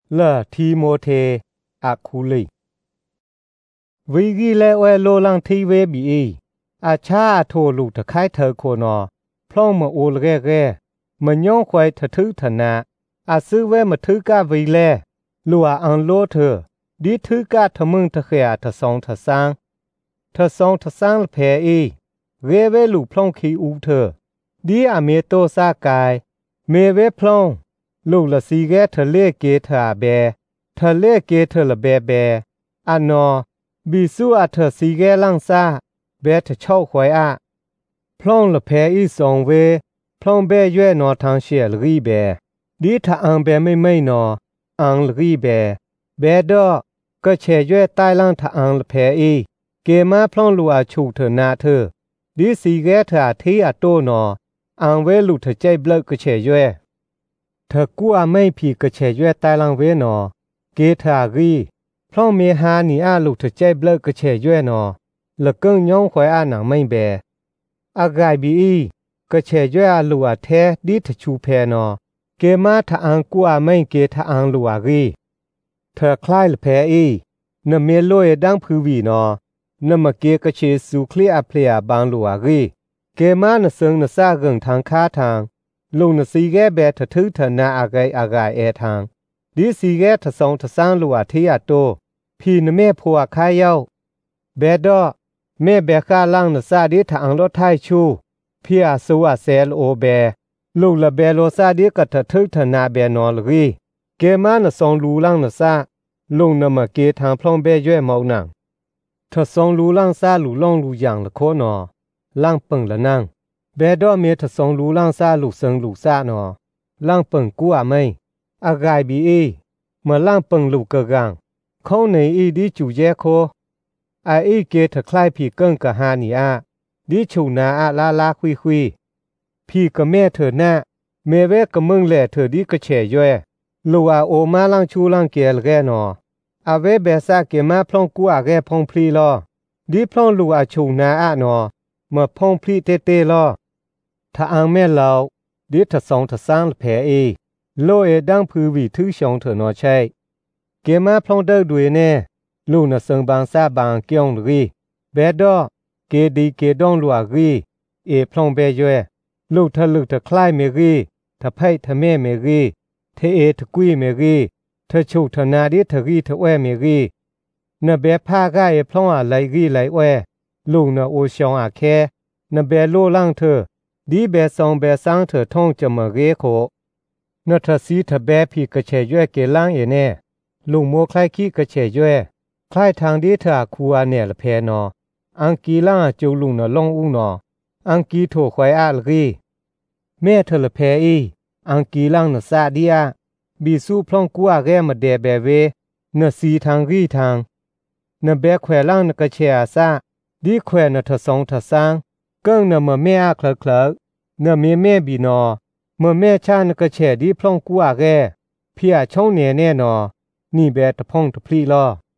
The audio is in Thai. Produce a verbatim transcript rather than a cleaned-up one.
เลอทีโมเทอะคูลีวิกิเลเวโลลังทีเวบีอาชาโทลูตะไคเธอโคนอพร้องมาโอลเกเกมันย่องควายทะทึธนาอาซื้อเวมาทึกาวิเลลัวอันโลเธอดีทึกาทะมึงทะเขียทะสองทะสางทะสองทะสางเพอีเวเวลูพร้องคีอูเธอดีอเมโตซากายเมเวพร้องลูกละสีแกทะเลเกทาเบทะเลเกทะละเบเบอันนอบีซูอาเธอสีแกลังซาเบทะเช่าควายอะพร้องละเพอีสองเวพร้องเบย่นอทางเชียลรีเบดีทะอังเบไม่ไม่นออังลรีเบเบดอก็เชย่ใต้ลังทะอังละเพอีเกมาพร้องลูอาชูเธอนาเธอดีสีแกเธอทีอะโตนออังเวลูเธอใจเบลก็เชย่เธอกูอาไม่พีก็เชย่ใต้ลังเวนอเกทารีพร้องเมหานีอาลูเธอใจเบลก็เชย่นอละกึ่งย่องควายอาหนังไม่เบอากายบีอีก็เชย่อาลูอาแท้ดีทะชูเพนอเกมาทะอังกูอาไม่เกทะอังลูอารีเธอคล้ายละเพอีนเมโลยดังพือวีนอนมเกก็เชสูคลีอาเพลียบางลูอารีเกมานเซิงนซาเกิงทางค้าทางลุงนสีแกเบทะทึทนาอากายอากายเอทางดีสีแกทะสองทะสางลูอาทีอาโตพีนเมพัวคายเย้าเบดอเมเบคาลังนซาดิทะอังรถไทชูพี่อาสูอาเซลโอเบลูกละเบโลซาดิกะทะทึทนาเบนอลรีเกมานสองลูลังนซาลุงนมเกทางพลองเบย่เมานังทะสองลูลังซาลูล่องลูอย่างละโคนอลังเปิงละนังเบดอเมทะสองลูลังซาลูเซิงลูซานอลังเปิงกูอาไม่อากายบีเอเมื่อลังเปิงลูกะกังเขาในอีดีจูเยโคไออีเกทะคลายผีเกิงกะฮานีอาดิชูนาอาลาลาคุยคุยพี่กะแม่เธอหน้าเมเวกะมึงแหล่เธอดีกะแฉย่อยลูอาโอมาลังชูลังเกลแกนออาเวเบซาเกมาพลองกูอาแกพองพลีลอดิพลองลูอาชูนาอานอเมื่อพองพลีเตเตลอถ้าอังแม่เราดิทะสองทะสางละแผเอโลเอดังพือวีทือชองเถอนอใช่เกมาพลองเดอด้วยแน่ลูนะเซิงบางซาบางเกียงรีเบดอเกดีเกดองลัวรีเอพลองเบย่ลูทะลึกทะคลายเมรีทะไพทะแม่เมรีเทเอทะกุยเมรีทะชูทะนาดิทะรีทะแวเมรีนะเบพากาเอพลองอะไลรีไลแวลูนะโอชองอะแคนะเบโลลังเธอดีเบซองเบซังเธอท่องจะมาเรโคนะทะซีทะเบพีกะเชย่เกลังเอเนลุงโมคลายขี้กะเชย่คลายทางดีเธอคูอาเนละเพนออังกีลังจูลุงนะลงอุนออังกีโถควายอาลรีแม่เธอละเพอีอังกีลังนะซาดีอาบีซูพลองกัวแกมาเดเบเวนะสีทางรีทางนะเบแขวลังนะกะเชอาซาดีแขวนะทะสองทะสางเกิ้งนะมะแม่อาคลคลนะเมแม่บีนอมะแม่ชานะกะเชดีพลองกัวแกพี่อาช่องเนแน่นอนี่เบตะพองทะพลีลอ